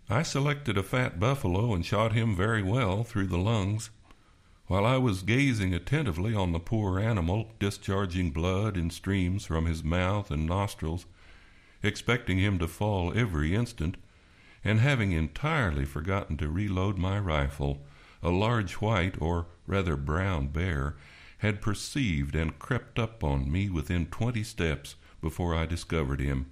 I selected a fat buffalo and shot him very well through the lungs. While I was gazing attentively on the poor animal, discharging blood in streams from his mouth and nostrils, expecting him to fall every instant, and having entirely forgotten to reload my rifle, a large white, or rather brown bear, had perceived and crept up on me within 20 steps before I discovered him.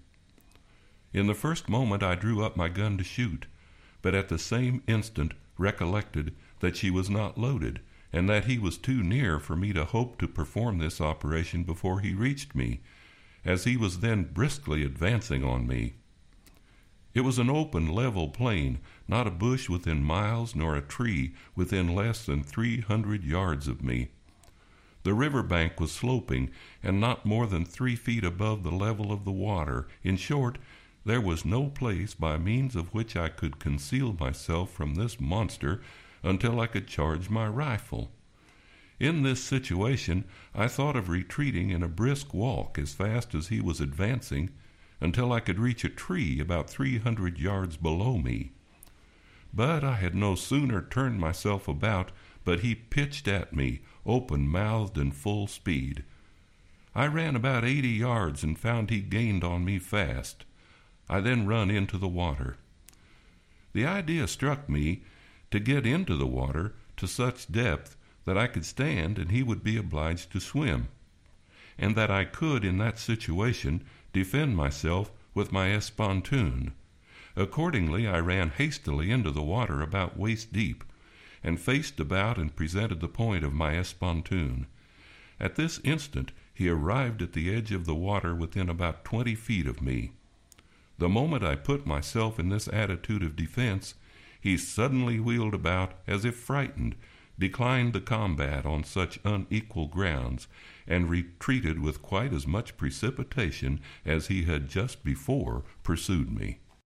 In the first moment I drew up my gun to shoot, but at the same instant recollected that she was not loaded, and that he was too near for me to hope to perform this operation before he reached me, as he was then briskly advancing on me. It was an open, level plain, not a bush within miles, nor a tree within less than 300 yards of me. The river bank was sloping, and not more than 3 feet above the level of the water. In short, there was no place by means of which I could conceal myself from this monster until I could charge my rifle. In this situation, I thought of retreating in a brisk walk as fast as he was advancing, until I could reach a tree about 300 yards below me. But I had no sooner turned myself about, but he pitched at me, open-mouthed and full speed. I ran about 80 yards and found he gained on me fast. I then run into the water. The idea struck me to get into the water to such depth that I could stand and he would be obliged to swim, and that I could in that situation defend myself with my espontoon. Accordingly, I ran hastily into the water about waist deep, and faced about and presented the point of my espontoon. At this instant he arrived at the edge of the water within about 20 feet of me. The moment I put myself in this attitude of defense, he suddenly wheeled about as if frightened, declined the combat on such unequal grounds, and retreated with quite as much precipitation as he had just before pursued me.